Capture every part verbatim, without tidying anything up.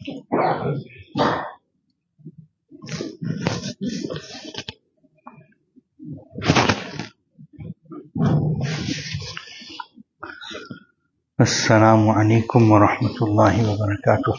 Assalamu alaikum wa rahmatullahi wa barakatuh.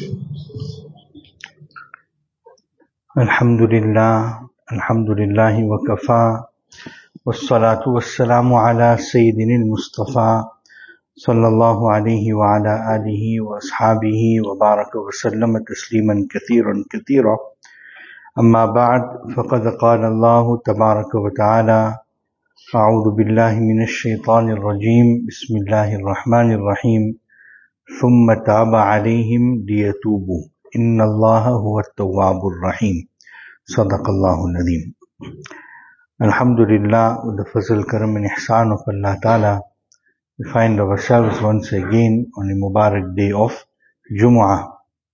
Alhamdulillah, alhamdulillahi wa kafa, wassalatu wassalamu ala sayyidina al-Mustafa, sallallahu alayhi wa ala alihi wa ashabihi wa baraka wa sallama tasliman kathiran kathira. Amma ba'd, faqad qala Allahu tabaraka wa ta'ala, أعوذ بالله من الشيطان الرجيم بسم الله الرحمن الرحيم ثم تاب عليهم ليتوبوا إن الله هو التواب الرحيم صدق الله العظيم. Alhamdulillah, with the fazl, karam and ihsan of Allah Ta'ala, we find ourselves once again on a Mubarak day of Jumu'ah.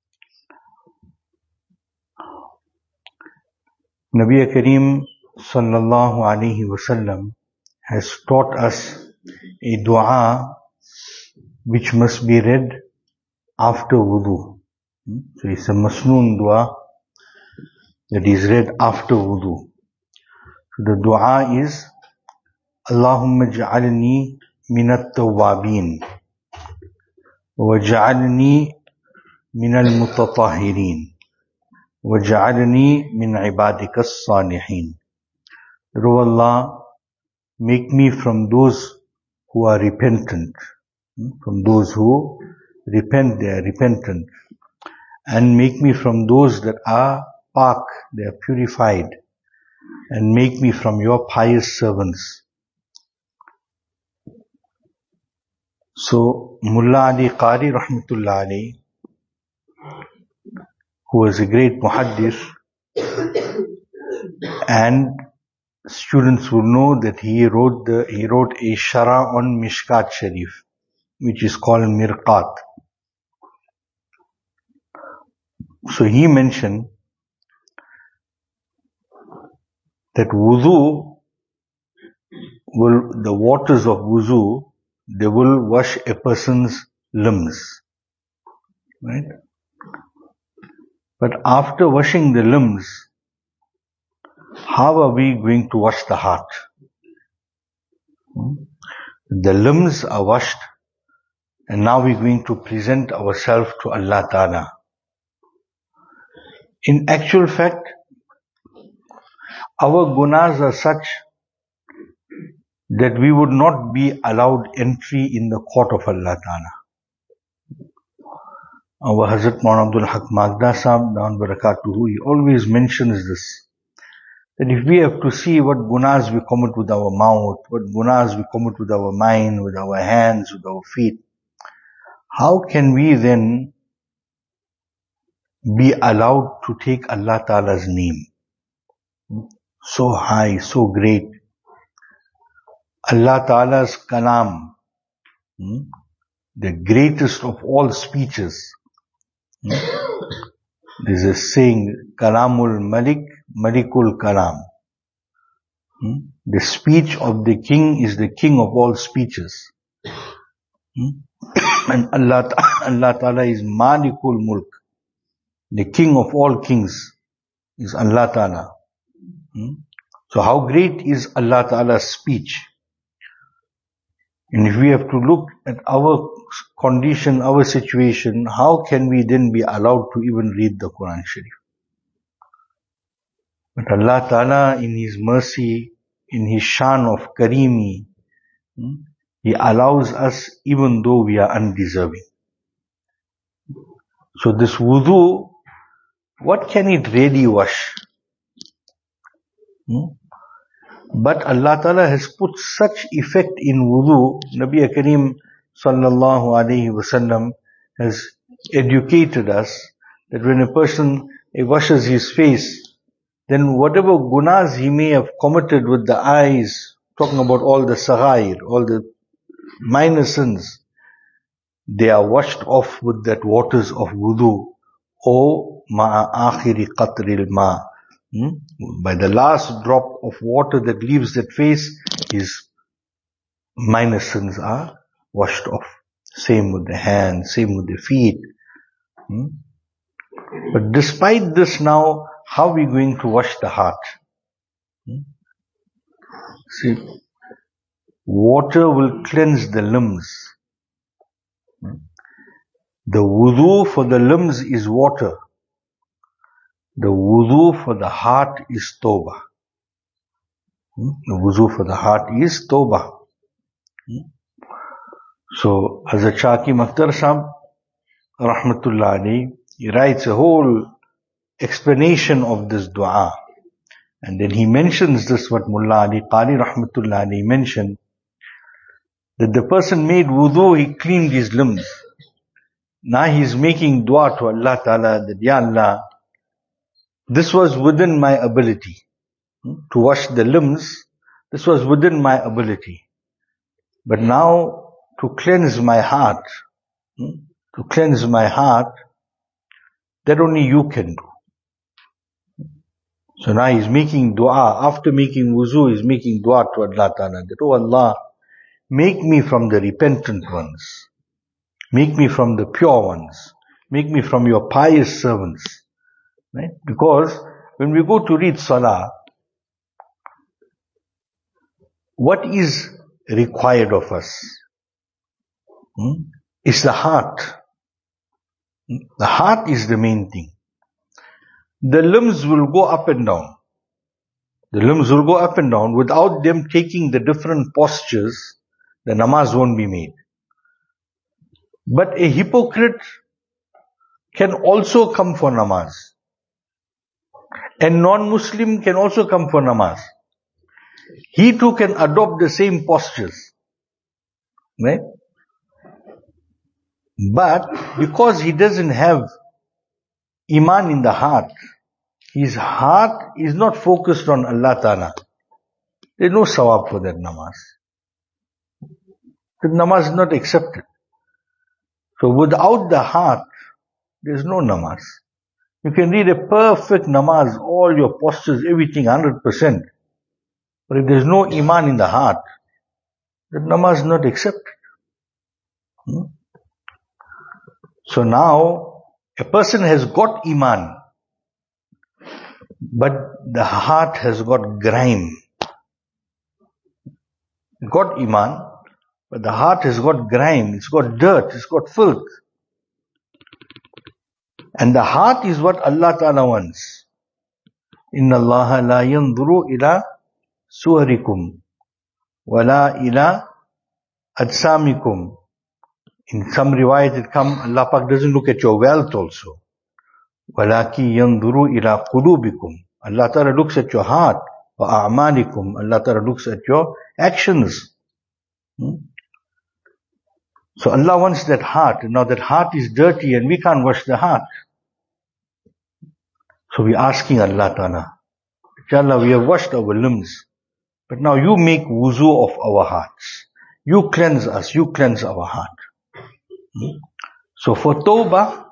Nabi Kareem sallallahu alayhi wa sallam has taught us a dua which must be read after wudu. So it's a masnoon dua that is read after wudu. So the dua is Allahumma ja'alni minat tawwabin wa ja'alni minal mutatahhirin wa ja'alni min ibadikas salihin. O Allah, make me from those who are repentant, from those who repent, they are repentant, and make me from those that are pak, they are purified, and make me from your pious servants. So, Mullah Ali Qari Rahmatullah alayhi, who was a great muhaddith, and students will know that he wrote the he wrote a shara on Mishkat Sharif, which is called Mirqat. So he mentioned that wudu will, the waters of wudu, they will wash a person's limbs. Right? But after washing the limbs, how are we going to wash the heart? The limbs are washed, and now we're going to present ourselves to Allah Ta'ala. In actual fact, our gunas are such that we would not be allowed entry in the court of Allah Ta'ala. Our Hazrat Maulana Abdul Haq Magda Sahib, Dawan Barakatuhu, he always mentions this, that if we have to see what gunas we commit with our mouth, what gunas we commit with our mind, with our hands, with our feet, how can we then be allowed to take Allah Ta'ala's name? So high, so great. Allah Ta'ala's kalam, the greatest of all speeches. There's a saying, Kalamul Malik, Malikul Kalam. The speech of the king is the king of all speeches. And Allah, Allah Ta'ala is Malikul Mulk. The king of all kings is Allah Ta'ala. So how great is Allah Ta'ala's speech? And if we have to look at our condition, our situation, how can we then be allowed to even read the Quran Sharif? But Allah Ta'ala, in His mercy, in His shan of Karimi, He allows us even though we are undeserving. So this wudu, what can it really wash? Hmm? But Allah Ta'ala has put such effect in wudu. Nabi Kareem sallallahu alayhi wasallam has educated us that when a person he washes his face, then whatever gunas he may have committed with the eyes, talking about all the saghair, all the minor sins, they are washed off with that waters of wudu. O ma'a akhiri qatril ma. Hmm? By the last drop of water that leaves that face, his minor sins are washed off. Same with the hands, same with the feet. Hmm? But despite this now, how are we going to wash the heart? Hmm? See, water will cleanse the limbs. Hmm? The wudu for the limbs is water. The wudu for the heart is tawbah. Hmm? The wudu for the heart is tawbah. Hmm? So, Hazrat Shaki Makhtar Sahab, Rahmatullah alayhi, he writes a whole explanation of this dua. And then he mentions this, what Mullah Ali Qari Rahmatullah alayhi mentioned, that the person made wudu, he cleaned his limbs. Now he's making dua to Allah Ta'ala that, Ya Allah, this was within my ability. To wash the limbs, this was within my ability. But now, to cleanse my heart, to cleanse my heart, that only you can do. So now he's making dua, after making wuzu, he's making dua to Allah Ta'ala, that, oh Allah, make me from the repentant ones. Make me from the pure ones. Make me from your pious servants. Right? Because when we go to read salah, what is required of us? Hmm? It's the heart. The heart is the main thing. The limbs will go up and down. The limbs will go up and down. Without them taking the different postures, the namaz won't be made. But a hypocrite can also come for namaz. And non-Muslim can also come for namaz. He too can adopt the same postures. Right? But because he doesn't have iman in the heart, his heart is not focused on Allah Ta'ala. There's no sawab for that namaz. The namaz is not accepted. So without the heart, there's no namaz. You can read a perfect namaz, all your postures, everything, one hundred percent. But if there's no iman in the heart, the namaz is not accepted. Hmm? So now, a person has got iman, but the heart has got grime. Got iman, but the heart has got grime, it's got dirt, it's got filth. And the heart is what Allah Ta'ala wants. Inna Allah la yanzuru ila suwarikum wa la ila ajsamikum. In some riwayat it come, Allah Pak doesn't look at your wealth also. Walaki yanzuru ila qulubikum. Allah Ta'ala looks at your heart. Wa a'malikum. Allah Ta'ala looks at your actions. Hmm? So Allah wants that heart. Now that heart is dirty and we can't wash the heart. So we're asking Allah Ta'ala, Allah, we have washed our limbs, but now you make wuzu of our hearts. You cleanse us, you cleanse our heart. Hmm? So for tawbah,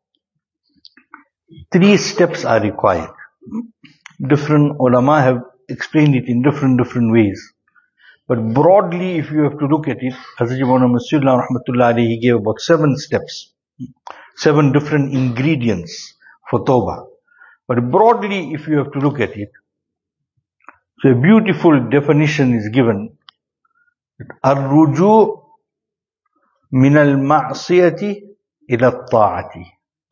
three steps are required. Different ulama have explained it in different, different ways. But broadly, if you have to look at it, Hazrat Maulana Masihullah Rahmatullah alayhi, he gave about seven steps. Seven different ingredients for tawbah. But broadly, if you have to look at it, so a beautiful definition is given. Ar-ruju' min al-ma'siyati ila al-ta'ati.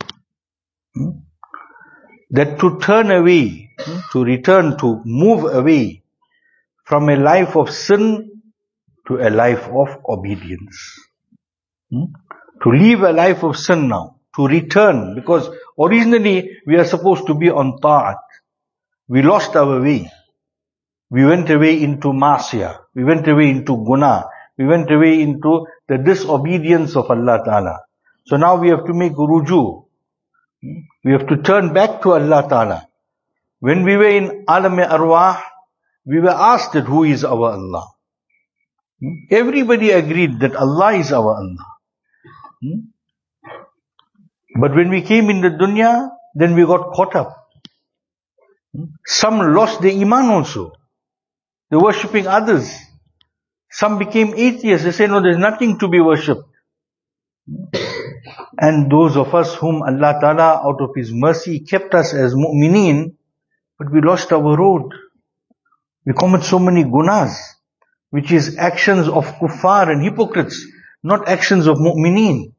That to turn away, to return, to move away from a life of sin to a life of obedience. To leave a life of sin now, to return, because originally we are supposed to be on ta'at. We lost our way. We went away into ma'siyah. We went away into guna. We went away into the disobedience of Allah Ta'ala. So now we have to make ruju. We have to turn back to Allah Ta'ala. When we were in alam-e arwah, we were asked that who is our Allah. Everybody agreed that Allah is our Allah. But when we came in the dunya, then we got caught up. Some lost their iman also. They were worshipping others. Some became atheists. They say, no, there's nothing to be worshipped. And those of us whom Allah Ta'ala out of His mercy kept us as mu'mineen, but we lost our road. We commit so many gunas, which is actions of kuffar and hypocrites, not actions of mu'mineen.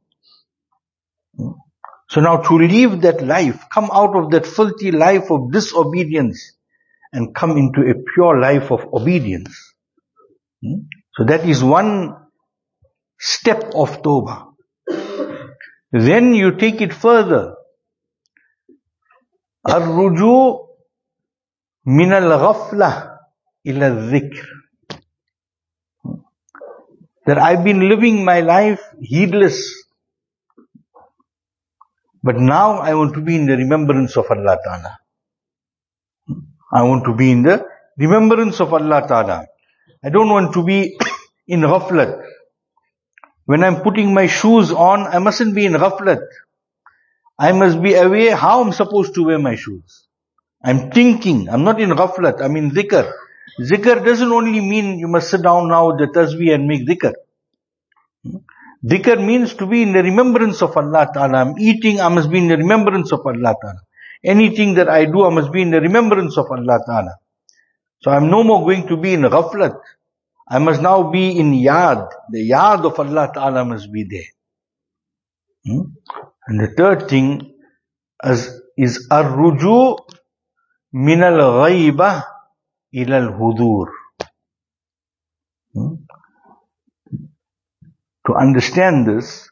So now to leave that life, come out of that filthy life of disobedience and come into a pure life of obedience. So that is one step of tawbah. Then you take it further. Ar-ruju min al-ghaflah ila al-dhikr. That I've been living my life heedless. But now I want to be in the remembrance of Allah Ta'ala. I want to be in the remembrance of Allah Ta'ala. I don't want to be in ghaflat. When I'm putting my shoes on, I mustn't be in ghaflat. I must be aware how I'm supposed to wear my shoes. I'm thinking. I'm not in ghaflat. I'm in dhikr. Dhikr doesn't only mean you must sit down now with the tasbih and make dhikr. Dhikr means to be in the remembrance of Allah Ta'ala. I'm eating, I must be in the remembrance of Allah Ta'ala. Anything that I do, I must be in the remembrance of Allah Ta'ala. So I'm no more going to be in ghaflat. I must now be in yad. The yad of Allah Ta'ala must be there. Hmm? And the third thing is, is ar-ruju min al-ghaybah ila al-hudur. Hmm? To understand this,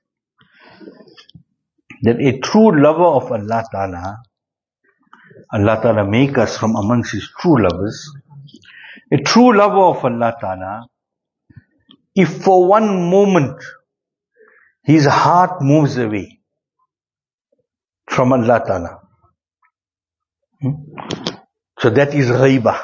that a true lover of Allah Ta'ala, Allah Ta'ala make us from amongst His true lovers, a true lover of Allah Ta'ala, if for one moment his heart moves away from Allah Ta'ala, hmm? so that is ghaibah.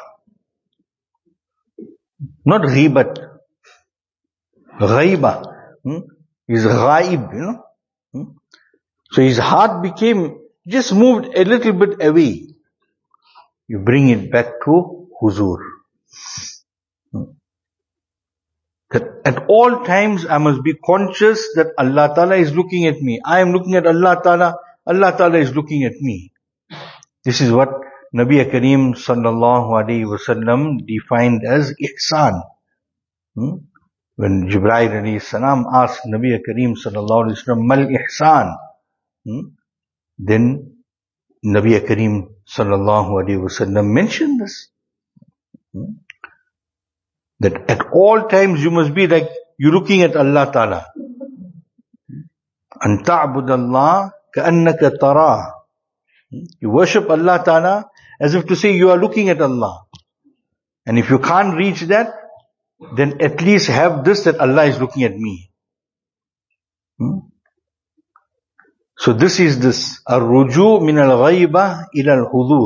Not ghibat. Ghaibah. Hmm? Is ghaib, you know. Hmm? So his heart became, just moved a little bit away. You bring it back to huzur. Hmm? That at all times I must be conscious that Allah Ta'ala is looking at me. I am looking at Allah Ta'ala. Allah Ta'ala is looking at me. This is what Nabi Kareem Sallallahu Alaihi Wasallam defined as ihsan. Hmm? When Jibreel alayhi salam asked Nabi Kareem Sallallahu Alaihi Wasallam, Mal ihsan? Hmm? Then Nabi Kareem Sallallahu Alaihi Wasallam mentioned this. Hmm? That at all times you must be like, you're looking at Allah Ta'ala. An ta'budallah ka'annaka tarah. You worship Allah Ta'ala as if to say you are looking at Allah. And if you can't reach that, then at least have this, that Allah is looking at me. Hmm? So this is this, ar-ruju min al-ghaybah ila al-hudur.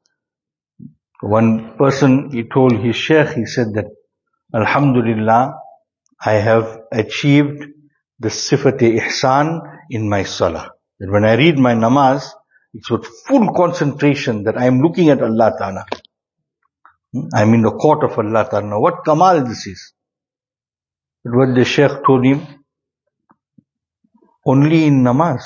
One person, he told his sheikh, he said that, Alhamdulillah, I have achieved the sifat-e-ihsan in my salah. That when I read my namaz, it's with full concentration that I am looking at Allah Ta'ala. I'm in the court of Allah Ta'ala. Now what kamal this is? But what the Shaykh told him, only in namaz.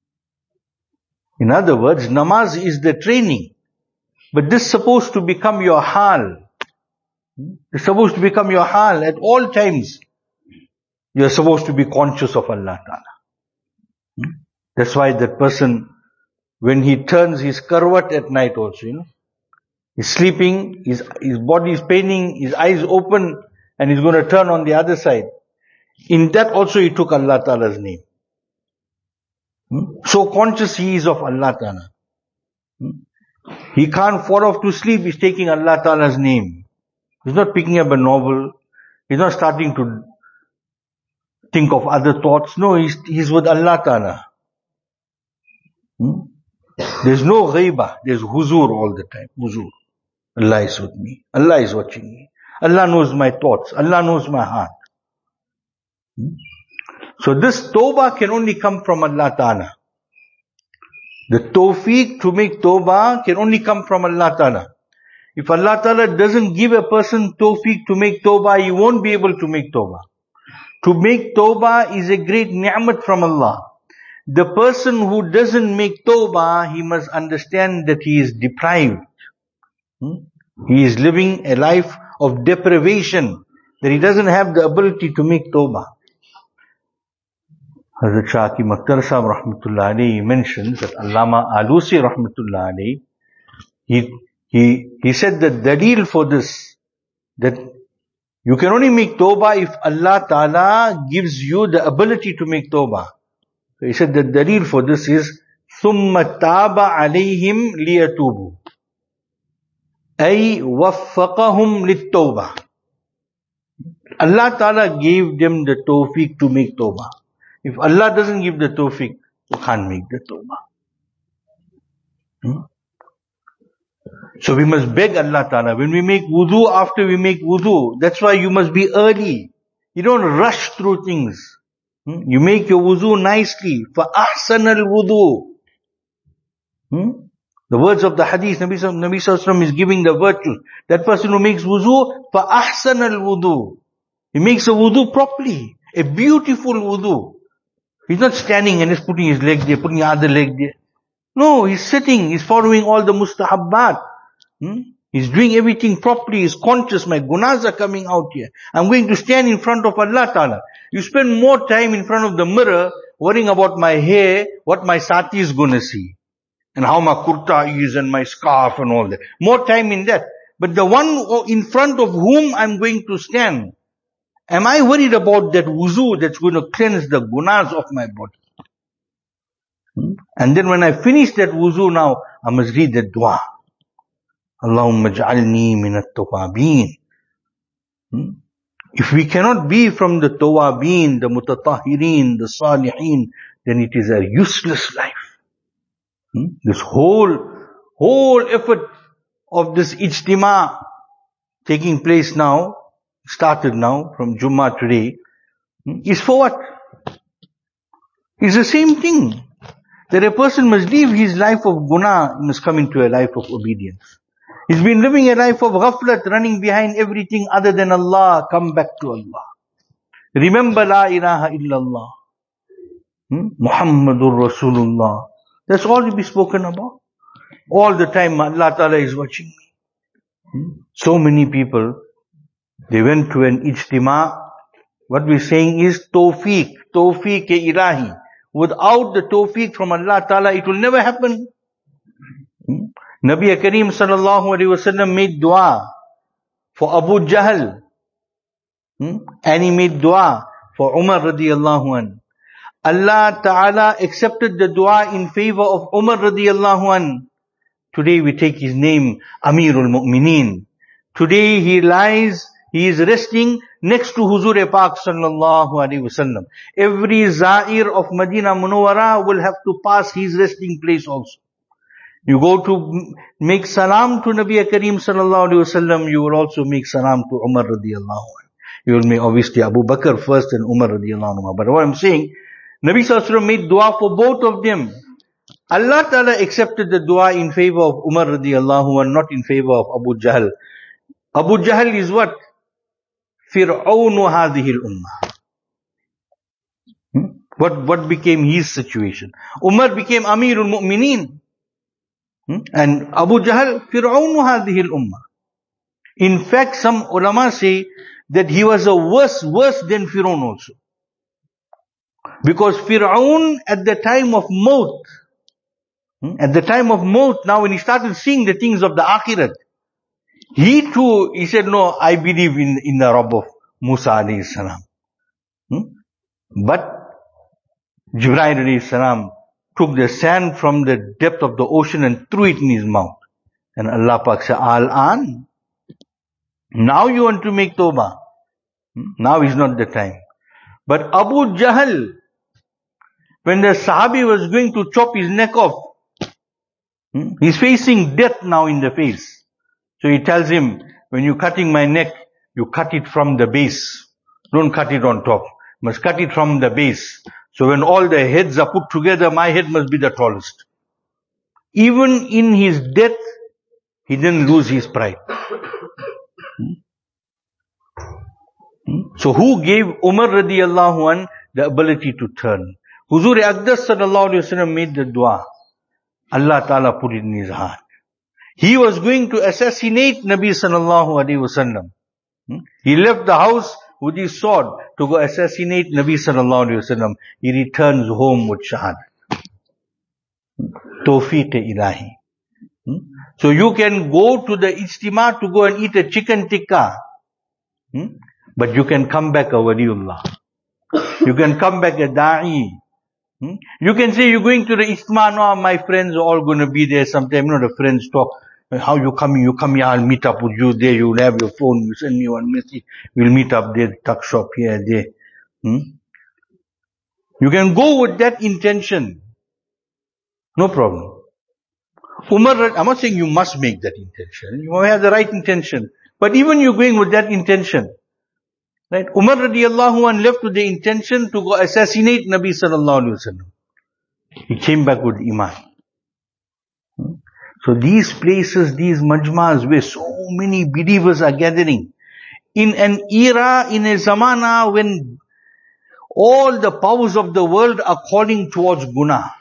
In other words, namaz is the training. But this is supposed to become your hal. It's supposed to become your hal at all times. You're supposed to be conscious of Allah Ta'ala. That's why that person, when he turns his karwat at night also, you know, he's sleeping, his, his body is paining, his eyes open, and he's going to turn on the other side. In that also he took Allah Ta'ala's name. Hmm? So conscious he is of Allah Ta'ala. Hmm? He can't fall off to sleep, he's taking Allah Ta'ala's name. He's not picking up a novel. He's not starting to think of other thoughts. No, he's, he's with Allah Ta'ala. Hmm? There's no ghaibah, there's huzur all the time. Huzur. Allah is with me. Allah is watching me. Allah knows my thoughts. Allah knows my heart. Hmm? So this tawbah can only come from Allah Ta'ala. The tawfiq to make tawbah can only come from Allah Ta'ala. If Allah Ta'ala doesn't give a person tawfiq to make tawbah, he won't be able to make tawbah. To make tawbah is a great ni'mat from Allah. the person who doesn't make tawbah, he must understand that he is deprived. Hmm? He is living a life of deprivation, that he doesn't have the ability to make tawbah. Hazrat Shah Hakim Akhtar Sahib Rahmatullah Alayhi mentions that Allama Alusi Rahmatullah Alayhi, he, he, he said that the dalil for this, that you can only make tawbah if Allah Ta'ala gives you the ability to make tawbah. So he said the dalil for this is ثُمَّ تَابَ عَلَيْهِمْ لِيَتُوبُوا أي وَفَّقَهُمْ لِلتَّوْبَةِ. Allah Ta'ala gave them the tawfiq to make tawbah. If Allah doesn't give the tawfiq, you can't make the tawbah. Hmm? So we must beg Allah Ta'ala. When we make wudu, after we make wudu, that's why you must be early. You don't rush through things. Hmm? You make your wudu nicely. فَأَحْسَنَ الْوُضُوء. Hmm? The words of the hadith, Nabi Sallallahu Alaihi Wasallam is giving the virtue. That person who makes wudu, فَأَحْسَنَ الْوُضُوء. He makes a wudu properly. A beautiful wudu. He's not standing and just putting his leg there, putting the other leg there. No, he's sitting, he's following all the mustahabbat. Hmm? He's doing everything properly, he's conscious, my gunas are coming out here. I'm going to stand in front of Allah Ta'ala. You spend more time in front of the mirror, worrying about my hair, what my sati is going to see. And how my kurta is and my scarf and all that. More time in that. But the one in front of whom I'm going to stand, am I worried about that wuzu that's going to cleanse the gunas of my body? Hmm? And then when I finish that wuzu now, I must read the dua. Allahumma ja'alni min at-tawabin. If we cannot be from the tawabin, the mutatahhirin, the salihin, then it is a useless life. Hmm? This whole, whole effort of this ijtima taking place now, started now from Jummah today, hmm, is for what? It's the same thing. That a person must leave his life of guna, must come into a life of obedience. He's been living a life of ghaflat, running behind everything other than Allah. Come back to Allah. Remember La ilaha illallah. Hmm? Muhammadur Rasulullah. That's all to be spoken about. All the time Allah Ta'ala is watching me. Hmm? So many people, they went to an ijtima. What we're saying is tawfiq, tawfiq-e-ilahi. Without the tawfiq from Allah Ta'ala, it will never happen. Hmm? Nabi Kareem Sallallahu Alaihi Wasallam made dua for Abu Jahl. Hmm? And he made dua for Umar Radiyallahu An. Allah Ta'ala accepted the dua in favor of Umar Radiyallahu An. Today we take his name, Amirul Mu'mineen. Today he lies, he is resting next to Huzur Pak Sallallahu Alaihi Wasallam. Every Za'ir of Medina Munawwara will have to pass his resting place also. You go to make salam to Nabi Kareem Sallallahu Alaihi Wasallam, you will also make salam to Umar Radiyallahu Anhu. You will make obviously Abu Bakr first and Umar Radiyallahu Anhu. But what I'm saying, Nabi Sallallahu Alaihi Wasallam made dua for both of them. Allah Ta'ala accepted the dua in favor of Umar Radiyallahu Anhu, not in favor of Abu Jahl. Abu Jahl is what? Fir'aunu hadhihi al-ummah. Hmm? What, what became his situation? Umar became Amirul Mu'mineen. Hmm? And Abu Jahl, Fir'aunu hadhihi al-ummah. In fact, some ulama say that he was a worse, worse than Fir'aun also. Because Fir'aun at the time of Maut, hmm? at the time of Maut, now when he started seeing the things of the Akhirat, he too, he said, no, I believe in, in the Rabb of Musa alayhi salam. Hmm? But Jibreel alayhi salam took the sand from the depth of the ocean and threw it in his mouth. And Allah Pak said, Al-an. Now you want to make tawbah. Hmm? Now is not the time. But Abu Jahl, when the Sahabi was going to chop his neck off, hmm? he's facing death now in the face. So he tells him, when you're cutting my neck, you cut it from the base. Don't cut it on top. You must cut it from the base. So when all the heads are put together, my head must be the tallest. Even in his death, he didn't lose his pride. So who gave Umar Radiyallahu An the ability to turn? Huzur Aqdas sallallahu alayhi wa sallam made the dua. Allah Ta'ala put it in his heart. He was going to assassinate Nabi sallallahu alayhi wa sallam. He left the house with his sword to go assassinate Nabi sallallahu alayhi wa sallam. He returns home with shahad. Tawfiq ilahi. So you can go to the ijtima to go and eat a chicken tikka. But you can come back a waliullah. You can come back a da'i. Hmm? You can say you're going to the ijtima, no, my friends are all going to be there sometime. You know, the friends talk, how you coming? You come here, I'll meet up with you there. You'll have your phone, you send me one message. We'll meet up there, tuck shop here, there. Hmm? You can go with that intention. No problem. Umar, I'm not saying you must make that intention. You have the right intention. But even you're going with that intention, right? Umar radiallahu anh left with the intention to go assassinate Nabi sallallahu alayhi wa sallam. He came back with iman. So these places, these majmas where so many believers are gathering, in an era, in a zamana when all the powers of the world are calling towards guna.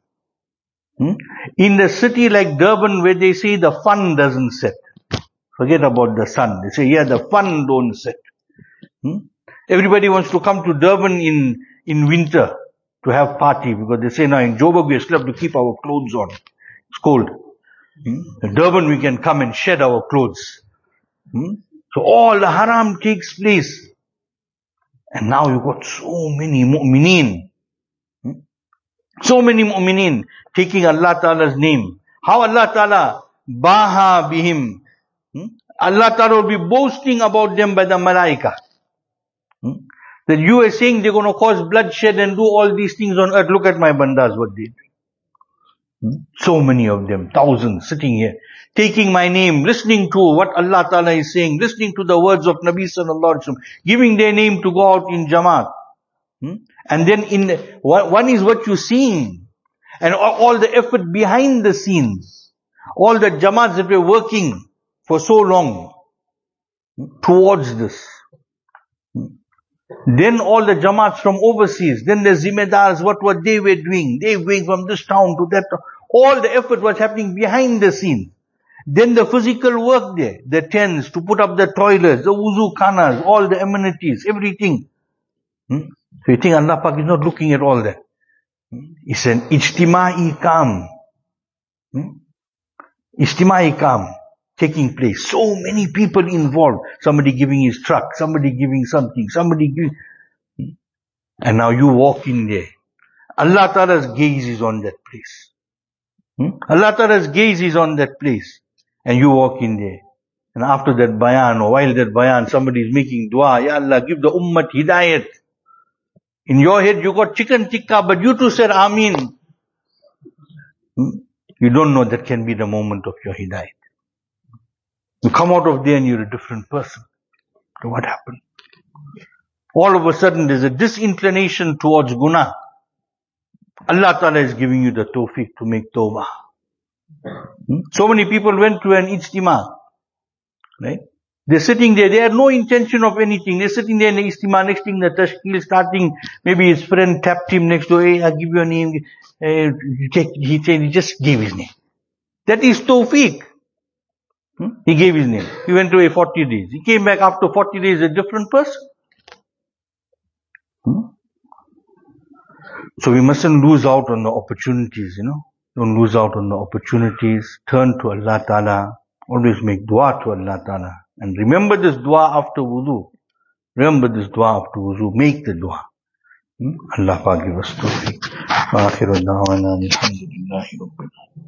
In the city like Durban where they say the fun doesn't set. Forget about the sun. They say, yeah, the fun don't set. Hmm? Everybody wants to come to Durban in, in winter to have party because they say now in Joburg we still have to keep our clothes on. It's cold. Hmm? In Durban we can come and shed our clothes. Hmm? So all the haram takes place. And now you got so many mu'mineen. Hmm? So many mu'mineen taking Allah Ta'ala's name. How Allah Ta'ala baha bihim. Hmm? Allah Ta'ala will be boasting about them by the malaika. Hmm? That you are saying they're going to cause bloodshed and do all these things on earth. Look at my bandas, what they do. Hmm? So many of them, thousands sitting here, taking my name, listening to what Allah Ta'ala is saying, listening to the words of Nabi Sallallahu Alaihi Wasallam, giving their name to go out in Jamaat. Hmm? And then in the, one is what you're seeing, and all the effort behind the scenes, all the Jamaats that were working for so long towards this. Then all the Jamaats from overseas, then the Zimedars, what what they were doing, they were going from this town to that town. All the effort was happening behind the scene. Then the physical work there, the tents, to put up the toilets, the wuzu khanas, all the amenities, everything. Hmm? So you think Allah Pak is not looking at all that. It's an ijtima'i kam. Hmm? Ijtima'i kam taking place. So many people involved. Somebody giving his truck, somebody giving something, somebody giving. And now you walk in there. Allah Ta'ala's gaze is on that place. Hmm? Allah Ta'ala's gaze is on that place. And you walk in there. And after that bayan, or while that bayan, somebody is making dua, Ya Allah, give the ummat hidayat. In your head you got chicken tikka, but you too said Ameen. Hmm? You don't know that can be the moment of your hidayat. You come out of there and you're a different person. So what happened? All of a sudden there's a disinclination towards guna. Allah Ta'ala is giving you the tawfiq to make tawbah. Hmm? So many people went to an ijtima. Right? They're sitting there, they had no intention of anything. They're sitting there in the ijtima, next thing the tashkil starting, maybe his friend tapped him next door, hey, I'll give you a name. Uh, he said, he just gave his name. That is tawfiq. Hmm? He gave his name. He went away forty days. He came back after forty days a different person. Hmm? So we mustn't lose out on the opportunities, you know. Don't lose out on the opportunities. Turn to Allah Ta'ala. Always make dua to Allah Ta'ala. And remember this dua after wudu. Remember this dua after wudu. Make the dua. Hmm? Allah Ta'ala give us tawfiq. Wa akhiru da'wana alhamdulillahi rabbil alamin.